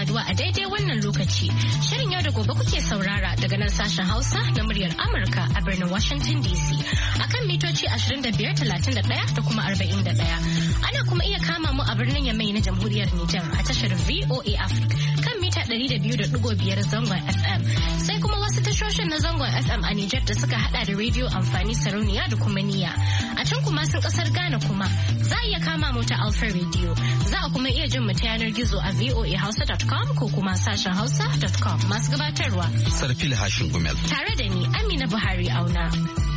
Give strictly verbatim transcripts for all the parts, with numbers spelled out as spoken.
saduwa a daidai wannan lokaci. Shirin yau da gobe kuke saurara daga nan sashen Hausa na muryar Amurka a birnin Washington D C. Akan mitoci ashirin da biyar, talatin da ɗaya da kuma arba'in da ɗaya. Ana kuma iya kama mu a birnin Yamai na Jamhuriyar Nijar a tashar V O A Africa kan mita ɗari da biyu da ɗigo biyar zangon F M. Sai kuma wasu tashoshin na zangon F M a Nijar da suka hada da rediyo amfani sarauniya da kuma niyya. A can kuma sun kasar Ghana kuma za a iya kama mu ta Alpha Radio. Za a kuma iya jin mu ta yanar gizo a v o a hausa dot com ko kuma sashen hausa dot com. Masu gabatarwa Sarfil Hashin Gumel tare da ni Amina Buhari Auna.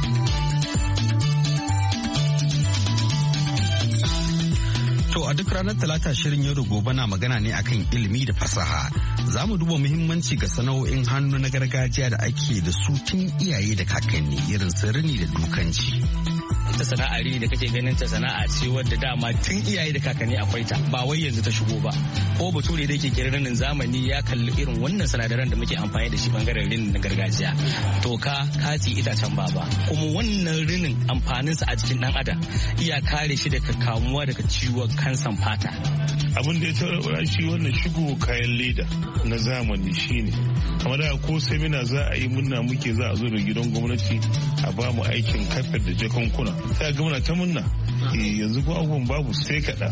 To a duk ranar Talata shirin yau da gobe na magana ne akan ilimi da fasaha. Za mu duba muhimmanci ga sana'o'in hannu na gargajiya da ake da su tun iyaye da kakanni irin su rini da dukanci. ta sana'a rini da kake ganin ta sana'a ce wadda dama tun iyaye da kakanni akwai ta ba wai yanzu ta shigo ba ko bature da yake kiran rinin zamani ya kalli irin wannan sinadaran da muke amfani da shi bangaren rinin na gargajiya toka kati itacen baba kuma wannan rinin amfaninsa a jikin dan adam iya kare shi daga kamuwa daga ciwon kansan fata. Abin da ya taɓa shi wannan shigo kayan leda na zamani shine kamar da ko semina za a yi munna muke za a zo da gidan gwamnati a ba mu aikin kafet da jakunkuna sai ga muna ta munna yanzu ko abubuwan babu sai kaɗa.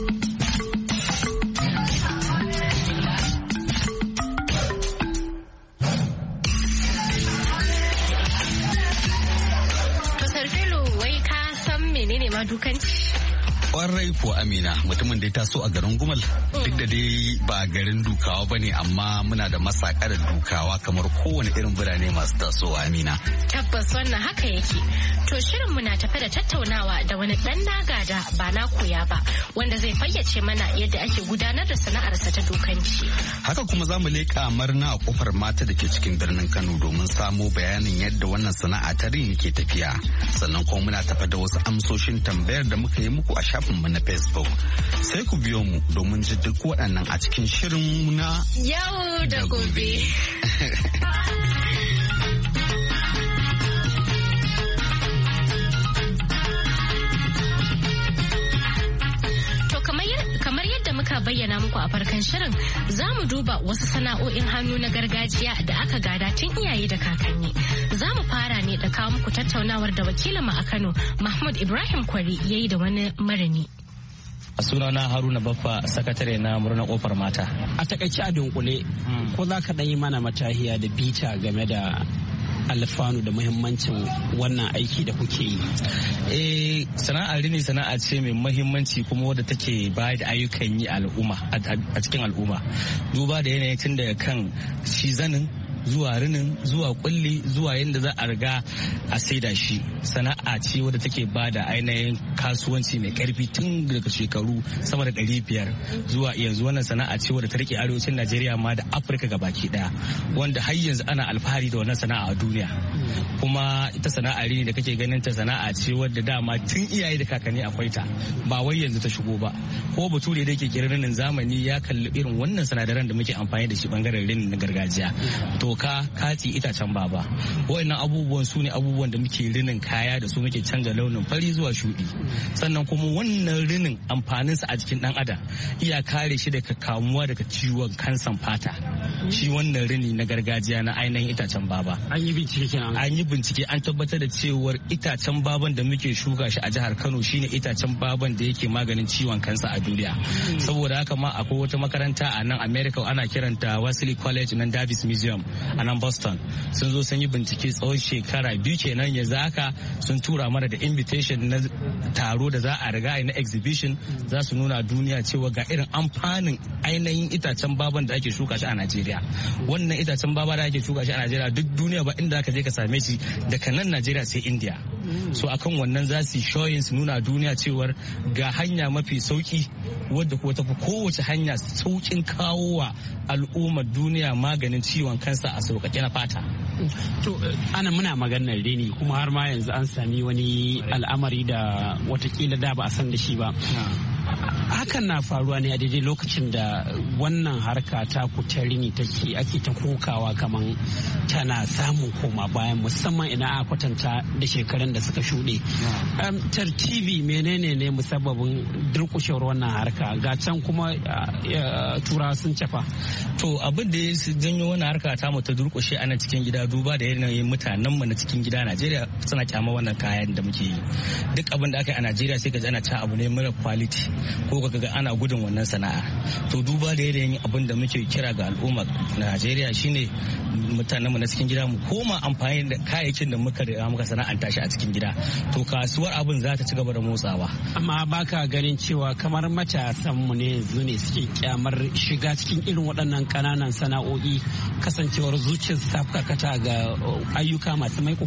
To Sarfilu wai ka san menene ma dukanci? Kwarai ko Amina mutumin da ya taso a garin Gumal duk da dai ba garin dukawa bane amma muna da masaka da dukawa kamar kowane irin birane masu tasowa Amina. Tabbas wannan haka yake. To shirin muna tafe da tattaunawa da wani dan nagada ba na koya ba wanda zai fayyace mana yadda ake gudanar da sana'arsa ta dukanci. Haka kuma za mu leƙa marna a kofar mata da ke cikin birnin Kano domin samo bayanin yadda wannan sana'a ta rini ke tafiya. Sannan kuma muna tafe da wasu amsoshin tambayar da muka yi muku a mu na Facebook. Sai ku biyo mu domin ji duk waɗannan a cikin shirin na Yau da Gobe. Kamar yadda muka bayyana muku a farkon shirin, za mu duba wasu sana'o'in hannu na gargajiya da aka gada tun iyaye da kakanni. Za mu fara ne da kawo muku tattaunawar da wakilinmu a Kano, Mahmud Ibrahim Kwari, ya yi da wani marini. A sunana Haruna Baffa, sakatare na murnar kofar mata. A takaice a dunkule, ko za ka yi mana matahiya da bita game da alfanu da muhimmancin wannan aiki da kuke yi? Eh, sana'ar rini sana'a ce mai muhimmanci kuma wadda take bayar da ayyukan yi al'umma a cikin al'umma. Duba da yanayin tun daga kan shi zanin zuwa rinin zuwa kulli zuwa yadda za a riga a saida shi sana'a ce wadda take ba da ainihin kasuwanci mai karfi tun daga shekaru sama da ɗari biyar zuwa yanzu. Wannan sana'a ce wadda ta rike arewacin Najeriya ma da Afirka gabaki daya, wanda har yanzu ana alfahari da wannan sana'a a duniya. Kuma ita sana'a rini da kake ganin ta sana'a ce wadda dama tun iyaye da kakanni akwai ta ba wai yanzu ta shigo ba ko bature da yake kiran rinin zamani ya kalli irin wannan sinadaran da muke amfani da shi bangaren rinin na gargajiya toka kati itacen baba. Wayannan abubuwan su ne abubuwan da muke rinin kaya da su muke canza launin fari zuwa shuɗi. Sannan kuma wannan rinin amfaninsa a jikin dan adam iya kare shi daga kamuwa daga ciwon kansan fata. Shi wannan rini na gargajiya na ainihin itacen baba an yi bincike kenan an yi bincike an tabbatar da cewar itacen baban da muke shuka shi a jihar Kano shine itacen baban da yake maganin ciwon kansa a duniya. Saboda haka ma akwai wata makaranta a nan America ana kiranta Wesley College nan Davis Museum a nan Boston sun zo sun yi bincike tsawon shekara biyu kenan yanzu haka sun tura mana da invitation na taro da za a riga na exhibition za su nuna duniya cewa ga irin amfanin ainihin itacen baban da ake shuka shi a Najeriya. Wannan itacen baba da ake shuka shi a Najeriya duk duniya ba inda aka je ka same shi daga nan Najeriya sai India. So akan wannan za su showing su nuna duniya cewar ga hanya mafi sauki wadda kuwa tafi kowace hanya saukin kawo wa al'ummar duniya maganin ciwon kansa a sauƙaƙe na fata. To ana muna maganar rini kuma har ma yanzu an sami wani al'amari da watakila da ba a san da shi ba. hakan na faruwa ne a daidai lokacin da wannan harka ta ta rini take ake ta kokawa kaman tana samun koma bayan musamman ina a kwatanta da shekarun da suka shuɗe. Tartibi menene ne musabbabin durƙushewar wannan harka ga can kuma turawa sun cafa. To abin da ya janyo wannan harka ta mu ta durƙushe a nan cikin gida duba da yanayin mutanen mu na cikin gida Najeriya suna kyama wannan kayan da muke yi. Duk abin da aka yi a Najeriya sai ka ji ana ta abu ne mara quality ko ka ga ana gudun wannan sana'a. To duba da yanayin abin da muke kira ga al'umma Najeriya shine mutanen mu na cikin gida mu koma amfani da kayayyakin da muka da muka sana'anta shi a cikin gida. To kasuwar abin za ta ci gaba da motsawa. Amma baka ganin cewa kamar matasan mu ne yanzu ne suke kyamar shiga cikin irin waɗannan ƙananan sana'o'i kasancewar zuciyarsu ta karkata ga ayyuka masu maiko.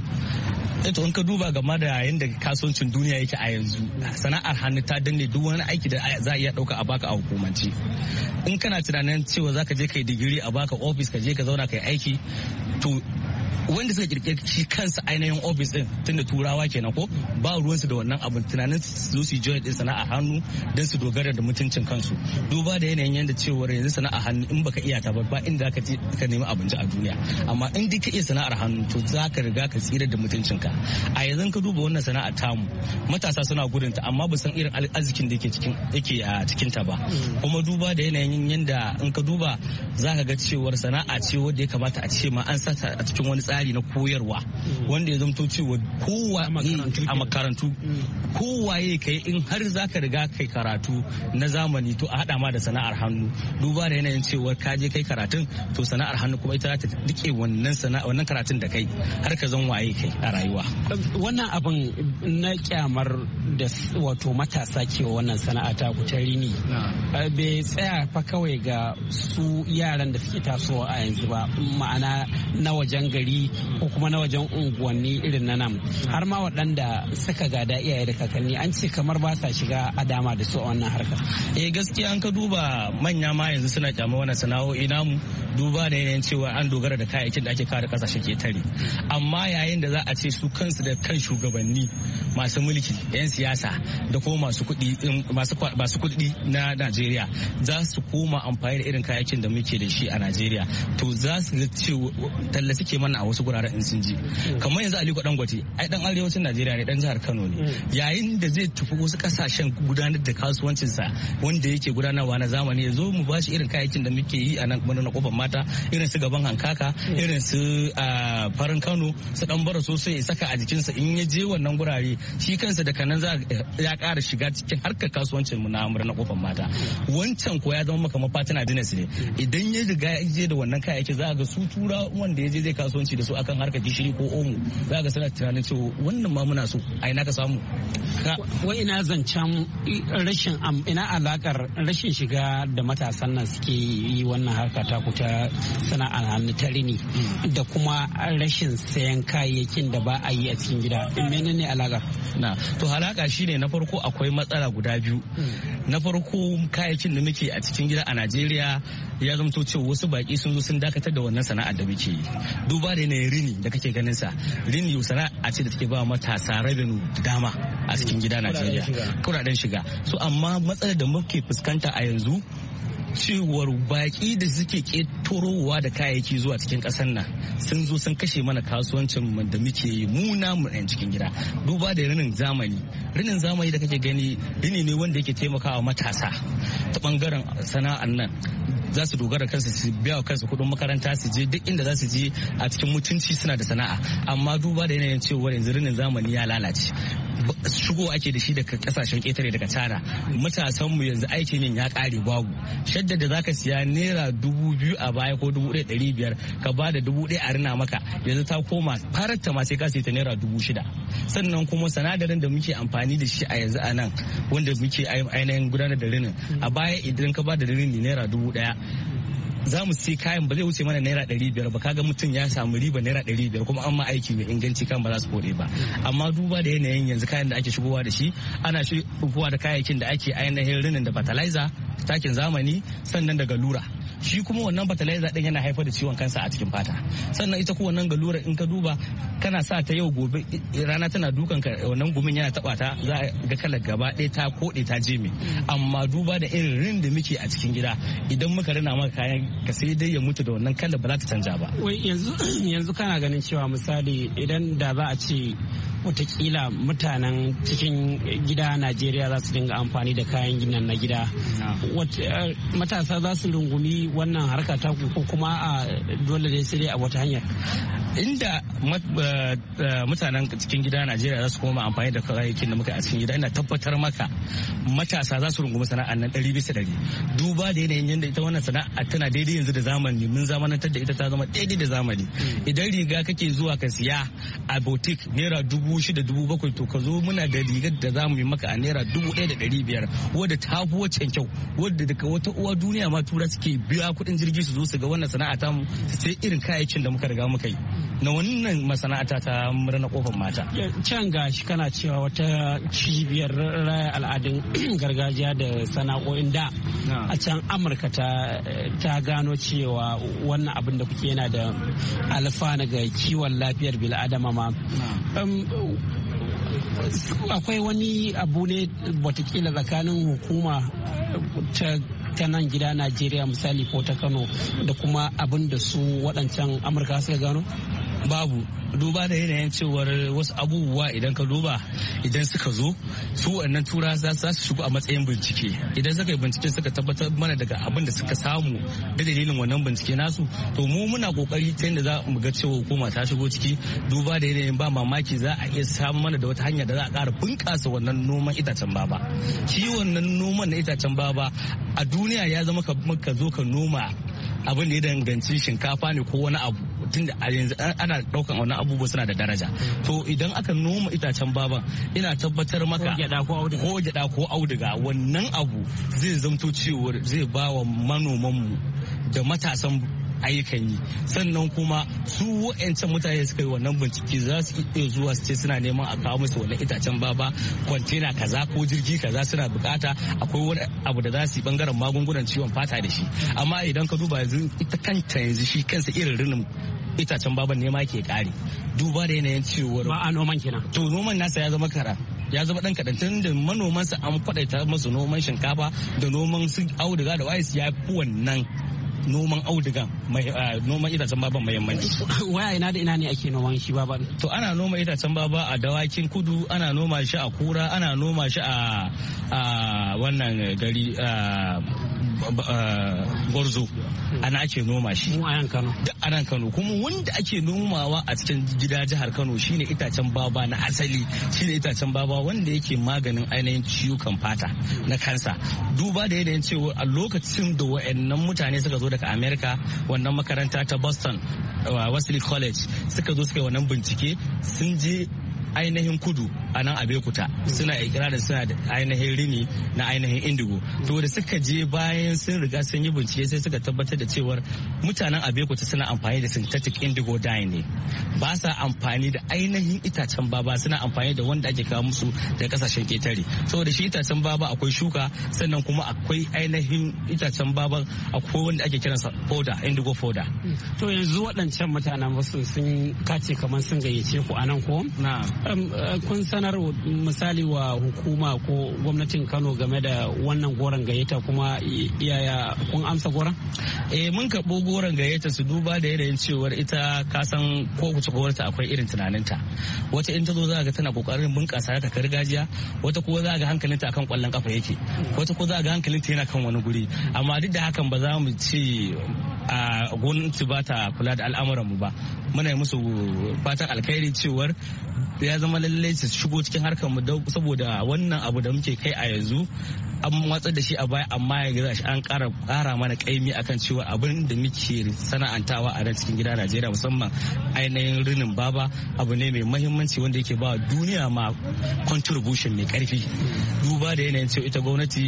To in ka duba game da yadda kasuwancin duniya yake a yanzu sana'ar hannu ta danne duk wani aiki da za a iya ɗauka a baka a hukumance. In kana tunanin cewa za ka je ka yi digiri a baka ofis ka je ka zauna ka yi aiki to wanda suka kirkiri shi kansa ainihin ofis din tunda turawa kenan ko ba ruwansu da wannan abin tunanin su su join din sana'a hannu don su dogara da mutuncin kansu duba da yanayin yanda cewar yanzu sana'a hannu in baka iya ta ba inda ka ka nemi abinci a duniya amma in dai ka iya sana'ar hannu to za ka riga ka tsira da mutuncinka a yanzu ka duba wannan sana'a tamu matasa suna gudun ta amma ba san irin arzikin da yake cikin yake a cikin ta ba kuma duba da yanayin yanda in ka duba za ka ga cewar sana'a ce wanda ya kamata a ce ma an sata a cikin wani tsari na koyarwa wanda ya zamto cewa kowa a makarantu kowaye kai in har zaka riga kai karatu na zamani to a hada ma da sana'ar hannu duba da yanayin cewa ka je kai karatun to sana'ar hannu kuma ita za ta dike wannan sana'a wannan karatun da kai har ka zan waye kai a rayuwa. Wannan abin na kyamar da wato matasa ke wannan sana'a ta kutari ne bai tsaya fa kawai ga su yaran da suke tasowa a yanzu ba ma'ana na wajen gari ko kuma na wajen unguwanni irin na nan har ma waɗanda suka gada iyaye da kakanni an ce kamar ba sa shiga a dama da su a wannan harkar. Eh gaskiya an ka duba manya ma yanzu suna kyama wannan sana'o'i namu duba da yanayin cewa an dogara da kayayyakin da ake kawo da kasashen ketare amma yayin da za a ce su kansu da kan shugabanni masu mulki yan siyasa da kuma masu kuɗi masu kuɗi na Najeriya za su koma amfani da irin kayayyakin da muke da shi a Najeriya to za su ga cewa talla suke mana a wasu guraren in sun ji kamar yanzu Aliko Dangote ai dan arewacin Najeriya ne dan jihar Kano ne yayin da zai tafi wasu kasashen gudanar da kasuwancinsa wanda yake gudanarwa na zamani ya zo mu bashi irin kayayyakin da muke yi a nan kuma na kofar mata irin su gaban hankaka irin su farin Kano su dan bara sosai ya saka a jikinsa in ya je wannan gurare shi kansa da kanan za ya ƙara shiga cikin harkar kasuwancin mu na na kofar mata wancan ko ya zama maka mafatina dinas ne idan ya riga ya je da wannan kayayyaki za ga su tura wanda ya je zai kasuwanci da su akan harkar gishiri ko omo za ga suna tunanin cewa wannan ma muna so a ina ka samu wai ina zancen rashin ina alakar rashin shiga da matasan nan suke yi wannan harka ta kuta sana'ar hannu ta rini da kuma rashin sayan kayayyakin da ba a yi a cikin gida menene alaka na to halaka shine na farko akwai matsala guda biyu na farko kayayyakin da muke a cikin gida a Najeriya ya zamto cewa wasu baki sun zo sun dakatar da wannan sana'ar da muke yi duba da yanayin rini da kake ganin sa rini sana'a ce da take ba matasa revenue dama a cikin gida Najeriya kuɗaɗen shiga so amma matsalar da muke fuskanta a yanzu cewar baki da suke ketorowa da kayayyaki zuwa cikin kasar nan sun zo sun kashe mana kasuwancin da muke yi mu namu yan cikin gida duba da rinin zamani rinin zamani da kake gani rini ne wanda yake taimakawa matasa ta bangaren sana'an nan za su dogara kansu su biya kansu kudin makaranta su je duk inda za su je a cikin mutunci suna da sana'a amma duba da yanayin cewa yanzu rinin zamani ya lalace shigo ake da shi daga kasashen ƙetare daga China matasan mu yanzu aikin yin ya ƙare babu shadda da zaka siya naira dubu biyu a baya ko dubu ɗaya ɗari biyar ka ba da dubu ɗaya a rina maka yanzu ta koma fararta ma sai ka sai ta naira dubu shida sannan kuma sanadarin da muke amfani da shi a yanzu a nan wanda muke ainihin gudanar da rinin a baya idan ka ba da rini naira dubu ɗaya za mu sai kayan ba zai wuce mana naira ɗari biyar ba kaga mutum ya samu riba naira ɗari biyar kuma an ma aiki mai inganci kan ba za su kore ba amma duba da yanayin yanzu kayan da ake shigowa da shi ana shigowa da kayayyakin da ake ainihin rinin da fertilizer takin zamani sannan daga lura shi kuma wannan fertilizer din yana haifar da ciwon kansa a cikin fata. Sannan ita ko wannan galura in ka duba kana sa ta yau gobe rana tana dukan ka wannan gumin yana taba ta za ga kalar gaba ɗaya ta kode ta jeme. Amma duba da irin rin da muke a cikin gida idan muka rina maka kayan ka sai dai ya mutu da wannan kalar ba za ta canja ba. Wai yanzu yanzu kana ganin cewa misali idan da za a ce watakila mutanen cikin gida Najeriya za su dinga amfani da kayan ginin na gida. Matasa za su rungumi wannan harka ta ko kuma a dole dai sai dai a wata hanyar. Inda mutanen cikin gida Najeriya za su koma amfani da kayayyakin da muka a cikin gida ina tabbatar maka matasa za su rungumi sana'ar nan ɗari bisa ɗari. Duba da yanayin yadda ita wannan sana'a tana daidai yanzu da zamani mun zamanantar da ita ta zama daidai da zamani. Idan riga kake zuwa ka siya a boutique naira dubu shida dubu bakwai to ka zo muna da rigar da za mu yi maka a naira dubu ɗaya da ɗari biyar wadda ta fi waccan kyau wadda daga wata uwa duniya ma tura suke biya kuɗin jirgi su zo su ga wannan sana'a ta mu sai irin kayayyakin da muka riga muka yi na wannan masana'ata ta murna kofar mata. Can gashi kana cewa wata cibiyar raya al'adun gargajiya da sana'o'in da a can Amurka ta gano cewa wannan abin da kuke yana da alfana ga kiwon lafiyar bil'adama ma. Akwai wani abu ne watakila tsakanin hukuma ta ta nan gida Najeriya misali ko ta Kano da kuma abin da su waɗancan Amurka suka gano? Babu, duba da yanayin cewar wasu abubuwa idan ka duba idan suka zo su wannan tura za su shigo a matsayin bincike idan suka yi bincike suka tabbatar mana daga abin da suka samu da dalilin wannan bincike nasu to mu muna kokari ta yadda za mu ga cewa hukuma ta shigo ciki duba da yanayin ba mamaki za a iya samu mana da wata hanya da za a ƙara bunƙasa wannan noman itacen baba shi wannan noman na itacen baba a duniya ya zama ka zo ka noma abin da ya danganci shinkafa ne ko wani abu tunda a yanzu ana daukan wani abubuwa suna da daraja to idan aka noma itacen baban ina tabbatar maka ko gyada ko auduga wannan abu zai zamto cewa zai ba wa manoman mu da matasan ayyukan yi sannan kuma su wa'ancan mutane suka yi wannan bincike za su iya zuwa su ce suna neman a kawo musu wannan itacen baba kwantena kaza ko jirgi kaza suna bukata akwai wani abu da za su yi bangaren magungunan ciwon fata da shi amma idan ka duba yanzu ita kanta yanzu shi kansa irin rinin itacen baban ne ma ke kare duba da yanayin cewar ba a noman kenan to noman nasa ya zama kara ya zama dan kadan tun da manoman sa an kwadaita musu noman shinkafa da noman su auduga da wayes ya fi wannan noman audugan noman itacen baban muhimmanci. Waya ina da ina ne ake noman shi baba? To ana noma itacen baba a dawakin kudu, ana noma shi a kura, ana noma shi a wannan gari Gwarzo. Ana ake noma shi. Mu a yan Kano. Da a nan Kano kuma wanda ake nomawa a cikin gida jihar Kano shine itacen baba na asali shine itacen baba wanda yake maganin ainihin ciwukan fata na kansa. Duba da yanayin cewa a lokacin da wa'annan mutane suka zo daga America wannan makaranta ta Boston Wesley College suka zo suka yi wannan bincike sun je ainihin kudu a nan Abekuta suna ikirarin suna da ainihin rini na ainihin indigo to da suka je bayan sun riga sun yi bincike sai suka tabbatar da cewar mutanen Abekuta suna amfani da synthetic indigo dye ne ba sa amfani da ainihin itacen baba suna amfani da wanda ake kawo musu daga kasashen ketare saboda shi itacen baba akwai shuka sannan kuma akwai ainihin itacen baba akwai wanda ake kiransa powder indigo powder to yanzu waɗancan mutanen wasu sun kace kamar sun gayyace ku anan ko na kun sanar misali wa hukuma ko gwamnatin Kano game da wannan goron gayyata kuma yaya kun amsa goron? Eh mun karɓo goron gayyata su duba da yanayin cewar ita kasan ko wace gwamnati akwai irin tunaninta wata in ta zo za ga tana kokarin bunƙasa ta gargajiya wata kuma za ga hankalinta akan kwallon kafa yake wata kuma za ga hankalinta yana kan wani guri amma duk da hakan ba za mu ce a gwamnati ba ta kula da al'amuran mu ba muna yi musu fatan alkhairi cewar ya zama lallai su shigo cikin harkar mu saboda wannan abu da muke kai a yanzu an watsar da shi a baya amma ya gaza shi an kara kara mana kaimi akan cewa abin da muke sana'antawa a nan cikin gida Najeriya musamman ainihin rinin baba abu ne mai mahimmanci wanda yake ba duniya ma contribution mai karfi duba da yanayin cewa ita gwamnati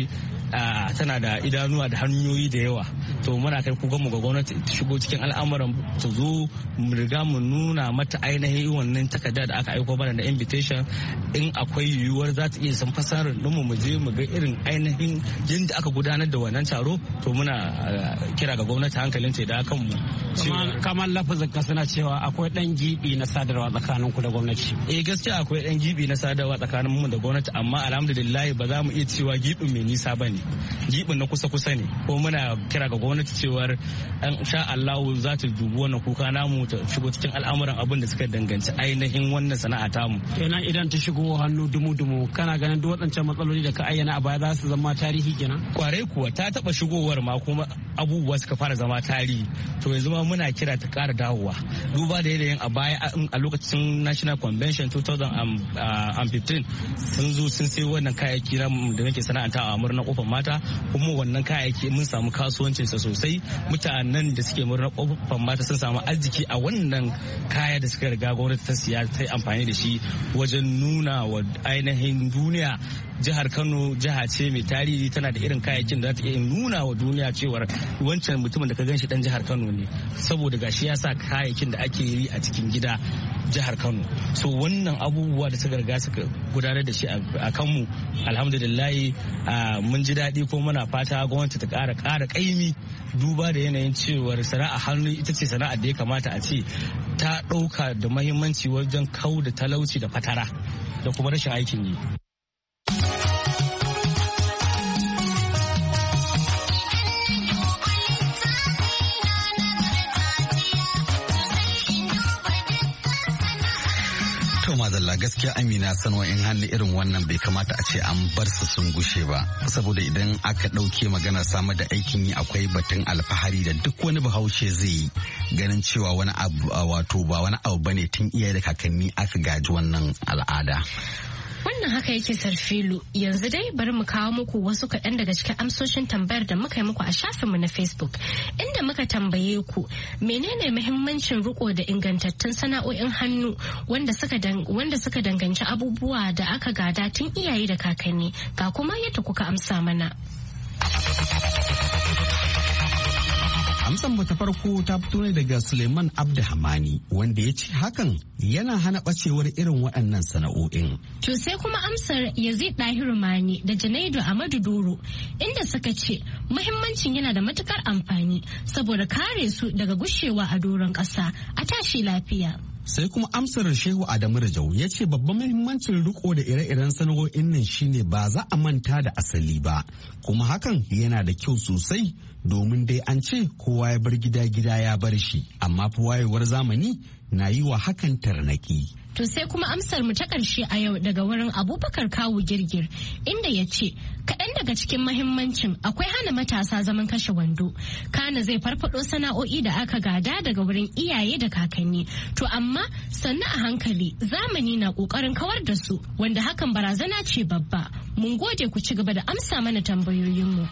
tana da idanuwa da hanyoyi da yawa. To muna kai kukan mu ga gwamnati ta shigo cikin al'amuran ta zo mu riga mu nuna mata ainihin wannan takarda da aka aiko mana da invitation in akwai yiwuwar za ta iya san fasarar ɗinmu mu je mu ga irin ainihin yadda aka gudanar da wannan taro. To muna kira ga gwamnati hankalin ta da kan mu. Kamar lafazin ka suna cewa akwai dan gibi na sadarwa tsakanin ku da gwamnati. Eh gaskiya akwai dan gibi na sadarwa tsakanin mu da gwamnati, amma alhamdulillah ba za mu iya cewa gibin mai nisa bane. Gibin na kusa kusa ne. Ko muna kira ga gwamnati cewar an sha Allah za ta dubi wannan kuka namu ta shigo cikin al'amuran abin da suka danganci ainihin wannan sana'a tamu. Kenan idan ta shigo hannu dumu-dumu kana ganin duk waɗancan matsaloli da ka ayyana a baya za su zama tarihi kenan? Kwarai kuwa ta taɓa shigowar ma kuma abubuwa suka fara zama tarihi. To yanzu ma muna kira ta ƙara dawowa. Duba da yanayin a baya a lokacin National Convention two thousand fifteen sun zo sun sai wannan kayayyaki da muke sana'anta a murnar kofar mata, kuma wannan kayayyaki mun samu kasuwancinsa sosai. Mutanen da suke murnar kofar mata sun samu arziki a wannan kaya da suka riga gwamnati ta siya ta amfani da shi wajen nuna wa ainihin duniya jihar Kano jiha ce mai tarihi, tana da irin kayayyakin da za ta iya nuna wa duniya cewar wancan mutumin da ka gan shi dan jihar Kano ne, saboda gashi ya sa kayayyakin da ake yi a cikin gida jihar Kano. So wannan abubuwa da suka riga suka gudanar da shi a kanmu, alhamdulillah mun ji daɗi ko muna fata gwamnati ta ƙara ƙara ƙaimi, duba da yanayin cewar sana'a hannu ita ce sana'ar da ya kamata a ce ta ɗauka da mahimmanci wajen kau da talauci da fatara da kuma rashin aikin yi. Madalla gaskiya Amina sanwa'in hannu irin wannan bai kamata a ce an bar su sun gushe ba, saboda idan aka ɗauke maganar samar da aikin yi akwai batun alfahari da duk wani bahaushe zai yi, ganin cewa wani abu wato ba wani abu bane tun iyaye da kakanni aka gaji wannan al'ada. Wannan haka yake Sarfilu. Yanzu dai bari mu kawo muku wasu kaɗan daga cikin amsoshin tambayar da muka yi muku a shafinmu na Facebook, inda muka tambaye ku menene muhimmancin riko da ingantattun sana'o'in hannu wanda suka wanda suka danganci abubuwa da aka gada tun iyaye da kakanni, ga kuma yadda kuka amsa mana. Amsan ta farko ta fito ne daga Suleiman Abdulhamani, wanda ya ce hakan yana hana bacewar irin waɗannan sana'o'in. To sai kuma amsar Yazid Dahiru Mani da Janaidu Amadu Doro, inda suka ce muhimmancin yana da matukar amfani saboda kare su daga gushewa a doron ƙasa. A tashi lafiya. Sai kuma amsar Shehu Adamu Rajau ya ce babban muhimmancin riko da ire-iren sana'o'in nan shine ba za a manta da asali ba, kuma hakan yana da kyau sosai domin dai an ce kowa ya bar gida gida ya bar shi, amma fa wayewar zamani na yi wa hakan tarnaki. To sai kuma amsar mu ta ƙarshe a yau daga wurin Abubakar Kawu Girgir, inda ya ce kaɗan daga cikin mahimmancin akwai hana matasa zaman kashe wando, kana zai farfado sana'o'i da aka gada daga wurin iyaye da kakanni. To amma sannu a hankali zamani na ƙoƙarin kawar da su, wanda hakan barazana ce babba. Mun gode ku ci gaba da amsa mana tambayoyinmu.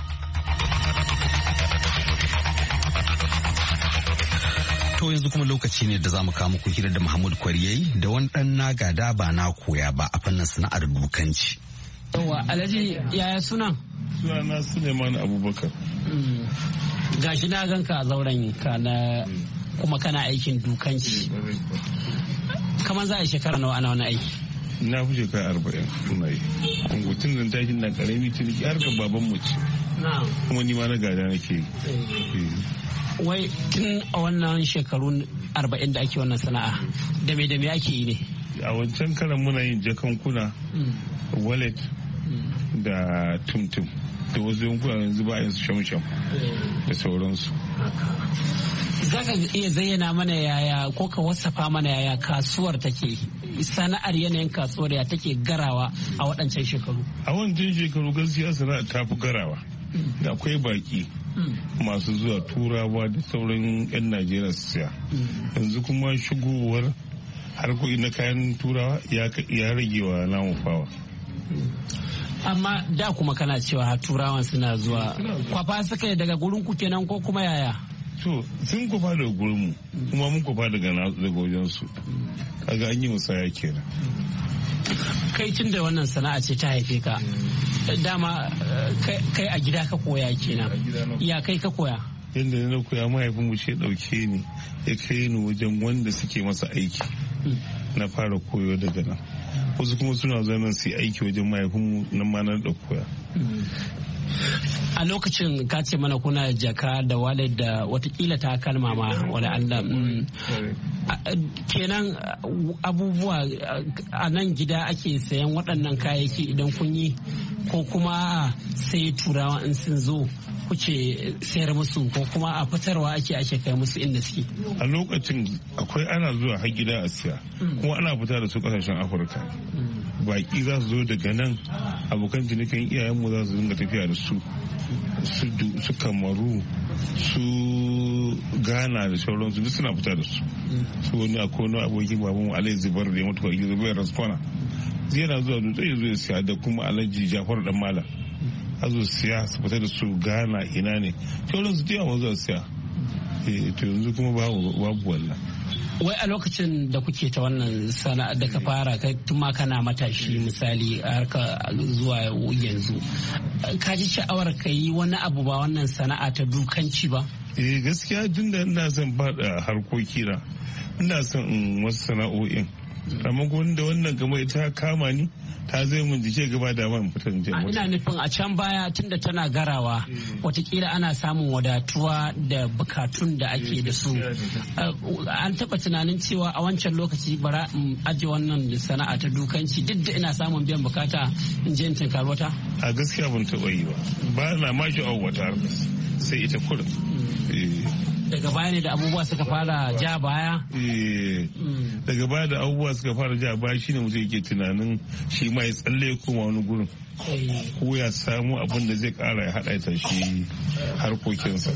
To yanzu kuma lokaci ne da za mu kawo muku hira da Muhammad Kwariyayi da wani ɗan na gada ba na koya ba a fannin sana'ar dukanci. Yawa Alhaji yaya suna? Sunana Suleiman Abubakar. Gashi na ganka a zauren ka na kuma kana aikin dukanci. Kamar za a shekara nawa ana wani aiki? Na fi shekara arba'in suna yi. Kungutun nan tashin na karami ciniki harkar baban mu ce. Kuma ni ma na gada nake yi. Wai tun a wannan shekaru arba'in da ake wannan sana'a da me da me ake yi ne? A wancan karan muna yin jakankuna, wallet da tumtum da wasu yankuna yanzu ba yin su shamsham da sauransu. Za ka iya zayyana mana yaya ko ka wasafa mana yaya kasuwar take, sana'ar yanayin kasuwar ya take garawa a waɗancan shekaru? A wancan shekaru gaskiya sana'a ta fi garawa. Da akwai baki masu zuwa turawa da sauran 'yan Najeriya su siya. Yanzu kuma shigowar harkoki na kayan turawa ya rage wa namun fawa. Amma da kuma kana cewa turawan suna zuwa kwafa suka yi daga gurin ku kenan ko kuma yaya? To sun kwafa daga gurin mu kuma mun kwafa daga wajen su. Kaga an yi musaya kenan. kai tun da wannan sana'a ce ta haife ka dama kai a gida ka koya kenan ya kai ka koya yadda na koya mahaifin mu ce dauke ni ya kai ni wajen wanda suke masa aiki na fara koyo daga nan wasu kuma suna zuwa nan su yi aiki wajen mahaifin mu nan ma na da koya. A lokacin ka ce mana kuna jaka da walid da watakila ta kalma ma wani Allah kenan abubuwa a nan gida ake sayan waɗannan kayayyaki idan kun yi ko kuma sai turawa in sun zo kuke sayar musu ko kuma a fitarwa ake ake kai musu inda suke. A lokacin akwai ana zuwa har gida a siya kuma ana fita da su kasashen Afirka. Baki za su zo daga nan abokan cinikin iyayenmu za su dinga tafiya da su su Kamaru su Ghana da sauransu duk suna fita da su su wani akwai wani abokin babanmu Alhaji Zubar da ya mutu ba Zubar Raspona yana zuwa dutse ya zo ya siya da kuma Alhaji Jafar dan Malam a zo siya su fita da su Ghana ina ne sauransu duk yawa zuwa siya to yanzu kuma babu wallah. Wai a lokacin da kuke ta wannan sana'a da ka fara kai tuma kana matashi misali har ka zuwa yanzu ka ji sha'awar ka yi wani abu ba wannan sana'a ta dukanci ba? Eh gaskiya tun da ina son faɗa harkoki na ina son in wasu sana'o'in amma da wannan gama ita kama ni ta zai mun jike gaba da man fitan jin ina nufin a can baya tunda tana garawa watakila ana samun wadatuwa da bukatun da ake da su an taba tunanin cewa a wancan lokaci bara in aje wannan sana'a ta dukanci duk da ina samun biyan bukata in je in tinkar wata a gaskiya ban taba yi ba ba na ma shi wata sai ita kurin daga baya ne da abubuwa suka fara ja baya? Daga baya da abubuwa suka fara ja baya shine mutum yake tunanin shi ma ya tsalle koma wani gurin ko ya samu abin da zai kara ya haɗa ta shi harkokinsa.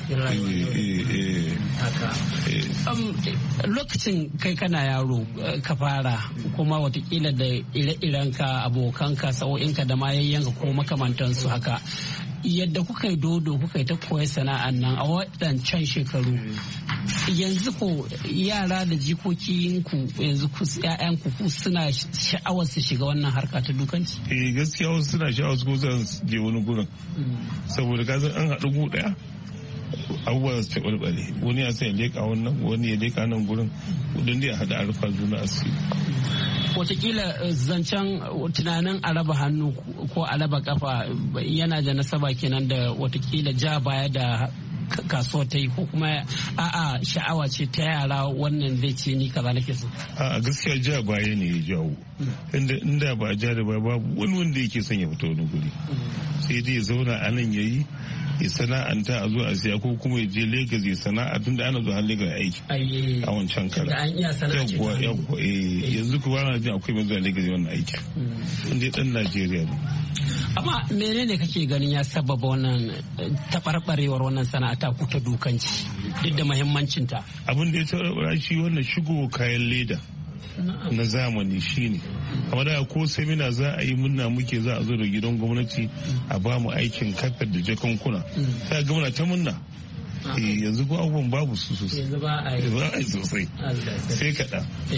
Lokacin kai kana yaro ka fara kuma watakila da ire-irenka abokanka sa'o'inka da ma yayyanka ko makamantansu haka yadda kuka yi dodo kuka yi ta koya sana'an nan a waɗancan shekaru yanzu ko yara da jikokinku yanzu ku ƴaƴanku ku suna sha'awar su shiga wannan harka ta dukanci? Eh gaskiya wasu suna sha'awar su ko zan je wani gurin saboda ka an haɗu gu ɗaya abubuwa su taɓarɓare wani ya sai ya leƙa wannan wani ya leƙa nan gurin don da ya haɗa a rufa juna asiri. Watakila zancen tunanin a raba hannu ko a raba kafa yana da nasaba kenan da watakila ja baya da kasuwa ta yi ko kuma a'a sha'awa ce ta yara wannan zai ce ni kaza nake so. A gaskiya ja baya ne ya jawo inda inda ba ja da baya babu wani wanda yake son ya fita wani guri sai dai ya zauna a nan yayi ya sana'anta a zo a siya ko kuma ya je Legas ya sana'a tunda ana zuwa Legas aiki a wancan kara yawwa yawwa eh yanzu kuma ana jin akwai mai zuwa Legas wannan aiki inda dan Najeriya ne. Amma menene kake ganin ya sababa wannan taɓarɓarewar wannan sana'a ta ku ta dukanci duk da muhimmancin ta? Abin da ya taɓarɓara shi wannan shigo kayan leda na zamani shine kamar da ko semina za a yi munna muke za a zo da gidan gwamnati a ba mu aikin kafet da jakankuna sai ga muna ta munna yanzu ko abubuwan babu su sosai ba a yi sosai sai kaɗan.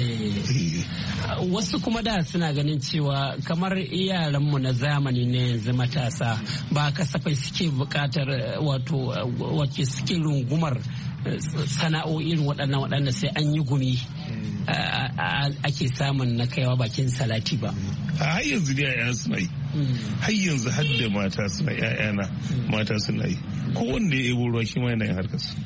Wasu kuma da suna ganin cewa kamar yaranmu na zamani ne yanzu matasa ba kasafai suke buƙatar wato wacce suke rungumar sana'o'in waɗannan waɗanda sai an yi gumi ake samun na kaiwa bakin salati ba. A har yanzu ne yaya suna yi. Har yanzu har da mata suna yayana mata suna yi. Ko wanda ya ebo ruwa shi ma yana yin harkar su.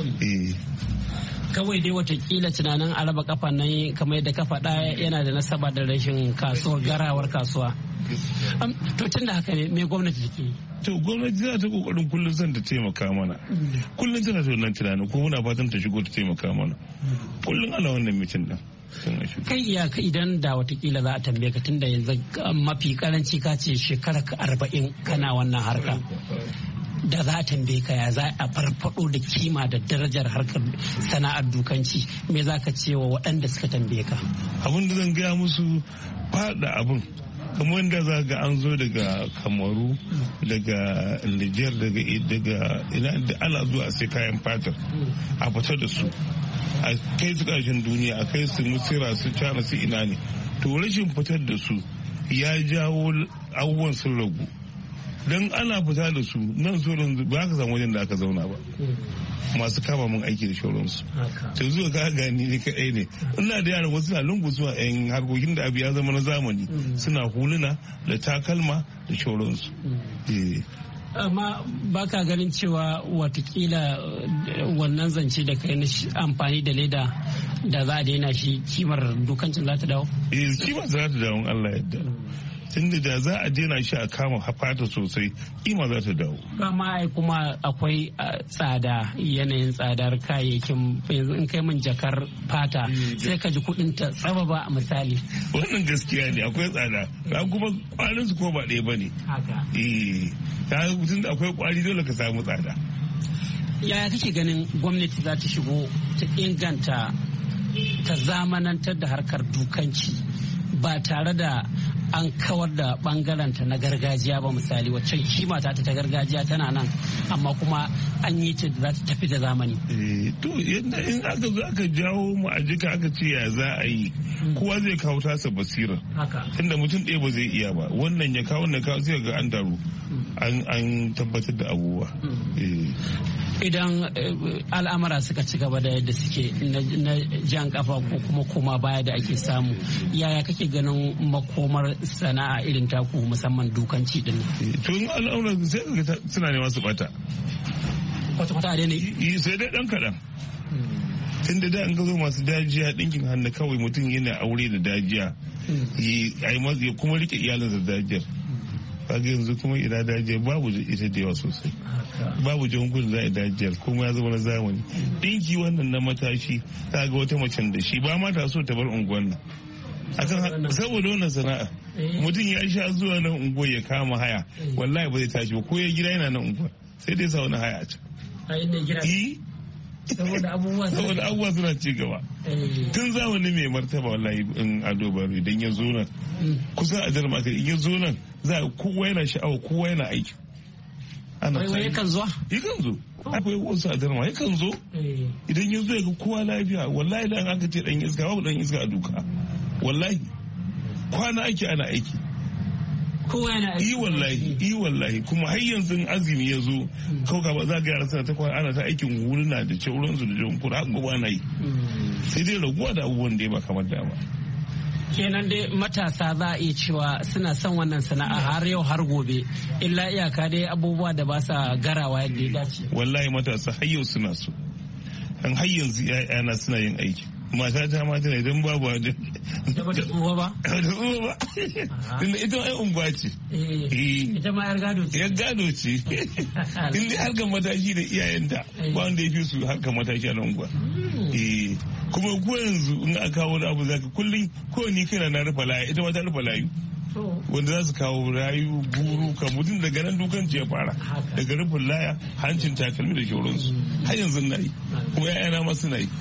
Kawai dai watakila tunanin araba kafa nan kamar yadda ka faɗa yana da nasaba da rashin kasuwar garawar kasuwa. To tun da haka ne me gwamnati take yi? To gwamnati za ta kokarin kullum zan ta taimaka mana. Kullum tana da wannan tunanin ko muna fatan ta shigo ta taimaka mana. Kullum ana wannan mitin din. Kai iya idan da watakila za a tambaye ka tunda yanzu mafi karanci ka ce shekara arba'in kana wannan harka. Da za a tambaye ka ya za a farfado da kima da darajar harkar sana'ar dukanci me za ka ce wa waɗanda suka tambaye ka? Abin da zan gaya musu faɗa abin kamar wanda za ga an zo daga Kamaru daga Niger daga ina da ana zuwa a sai kayan fatar a fita da su a kai su ƙarshen duniya a kai su Misira su China su ina ne to rashin fitar da su ya jawo abubuwan sun ragu. Don ana fita da su nan so ba ka samu wajen da aka zauna ba. Masu kama mun aiki da shauransu. Ta zuwa ka gani ne kaɗai ne. Ina da yaran wasu na lungu zuwa yan harkokin da abu ya zama na zamani. Suna huluna da takalma da shauransu. Amma ba ka ganin cewa watakila wannan zance da kai na amfani da leda da za a daina shi kimar dukancin za ta dawo? Eh, kimar za ta dawo Allah yadda. Tunda da za a daina shi a kama fata sosai kima za ta dawo. Kama ai kuma akwai tsada, yanayin tsadar kayayyakin, yanzu in kai min jakar fata sai ka ji kudin ta tsaba ba a misali. Wannan gaskiya ne, akwai tsada, ka kuma kwarin su ko ba ɗaya bane. Haka. Eh, ka tun da akwai kwari dole ka samu tsada. Yaya kake ganin gwamnati za ta shigo ta inganta, ta zamanantar da harkar dukanci ba tare da an kawar da bangaranta na gargajiya ba, misali waccan kima ta ta gargajiya tana nan amma kuma an yi ta za ta tafi da zamani. To yadda in aka zo aka jawo mu a jika aka ce ya za a yi, kowa zai kawo tasa basira. Tunda mutum ɗaya ba zai iya ba, wannan ya kawo wannan kawo sai ga an taru an tabbatar da abubuwa. Idan al'amura suka ci gaba da yadda suke na jan kafa ko kuma koma baya da ake samu, yaya kake ganin makomar sana'a irin taku musamman dukanci din? Tun al'amuran sai ga suna neman su bata. Kwata-kwata dai ne? Sai dai dan kaɗan. Tun da da an gazo masu dajiya ɗinkin hannu kawai mutum yana aure da dajiya ya kuma rike iyalinsa da dajiyar. Kaga yanzu kuma ina dajiyar babu ita da yawa sosai. Babu jangun za a dajiyar kuma ya zama na zamani. Ɗinki wannan na matashi ta ga wata macen da shi ba ma ta so ta bar unguwan nan. Akan saboda wannan sana'a mutum ya sha zuwa nan unguwar ya kama haya wallahi ba zai tashi ba, ko ya gida yana nan unguwar sai dai sa wani haya a can. A inda gida saboda abubuwa suna ci gaba. Tun zamani mai martaba wallahi in ado baro idan ya zo nan kusan a jarma in ya zo nan za kowa yana sha'awa, kowa yana aiki. Ana wai yakan zo? Yakan zo. Akwai wasu a jarma yakan zo. Idan ya zo ya ga kowa lafiya wallahi da aka ce dan iska babu dan iska a duka. Wallahi kwana ake ana aiki. Kowa yana aiki. Yi wallahi, yi wallahi kuma har yanzu azumi ya zo kawai ba za ga yara suna ta kwana ana ta aikin wurina da cauransu da jan kura haka gobe ana yi. Sai dai raguwa da abubuwan da ya ba kamar dama. Kenan dai matasa za a iya cewa suna son wannan sana'a har yau har gobe, illa iyaka dai abubuwa da ba sa garawa yadda ya dace. Wallahi matasa har yau suna so, an har yanzu ‘ya'yana suna yin aiki. Mata ta mata ne don babu wajen. Ita ba ta tsuwa ba? Ta tsuwa ba. Tunda ita ai unguwa ce. Ita ma yar gado ce. Yar gado ce. Inda harkar matashi da iyayenta ba wanda ya fi su harkar matashi a nan unguwa. Kuma ko yanzu in aka kawo wani abu zaka kullum ko ni kana na rufa layu ita ma ta rufa layu. Wanda za su kawo rayu buru ka mutum daga nan dukan ya fara daga rufin laya hancin takalmi da shauransu har yanzu na yi kuma ya'yana ma suna yi.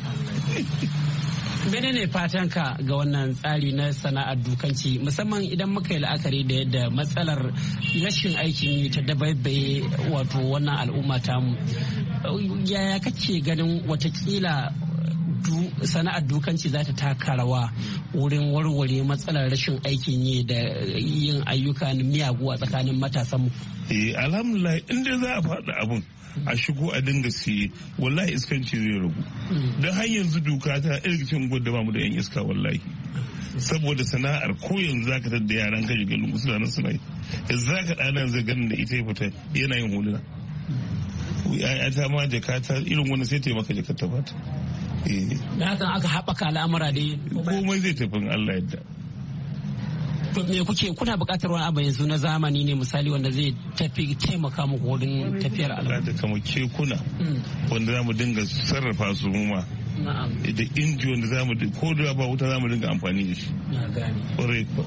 Mene ne fatanka ga wannan tsari na sana'ar dukanci musamman idan muka yi la'akari da yadda matsalar rashin aikin yi ta dabaibaye wato wannan al'umma tamu, yaya kake ganin watakila sana'ar dukanci za ta taka rawa wurin warware matsalar rashin aikin yi da yin ayyuka miyagu a tsakanin matasanmu? Eh, alhamdulillah inda za a faɗa abun a shigo a dinga siye wallahi iskanci zai ragu. Don har yanzu duka ta irgicin gwada ba mu da yan iska wallahi. Saboda sana'ar ko yanzu zaka tadda yaran ka shiga lungu suna nan suna yi. Yanzu zaka ɗana zai ganin da ita ya fita yana yin huluna. Ya ta ma jakata irin wani sai ta yi maka jakata fata. Da hakan aka haɓaka al'amura dai. Komai zai tafi Allah yadda. To me kuke kuna buƙatar wani abu yanzu na zamani ne misali wanda zai tafi taimaka muku wurin tafiyar al'amura? Da kamar kekuna wanda za mu dinga sarrafa su mu ma. Da inji wanda za mu ko da ba wuta za mu dinga amfani da shi. Na gane. Ƙwarai kuwa.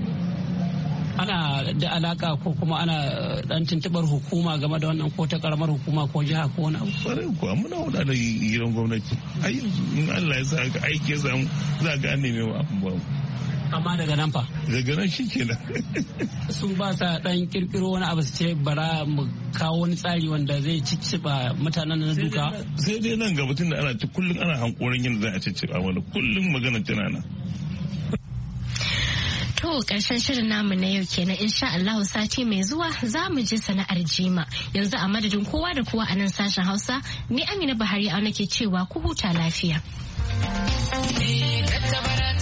Ana da alaka ko kuma ana dan tuntubar hukuma game da wannan ko ta karamar hukuma ko jiha ko wani abu? Kwarai kuwa muna huda da gidan gwamnati. Ai in Allah ya sa ka aiki ya samu za ka an neme wa abin babu. Amma daga nan fa? Daga nan shi kenan. Su ba sa dan kirkiro wani abu su ce bara mu kawo wani tsari wanda zai cicciba mutanen na duka? Sai dai nan gaba tun da ana kullum ana hankorin yin za a cicciba wani kullum magana tana nan. To karshen shirin namu na yau kenan insha Allah sati mai zuwa za mu ji sana'ar jima. Yanzu a madadin kowa da kowa a nan sashen Hausa ni Amina Buhari a nake cewa ku huta lafiya.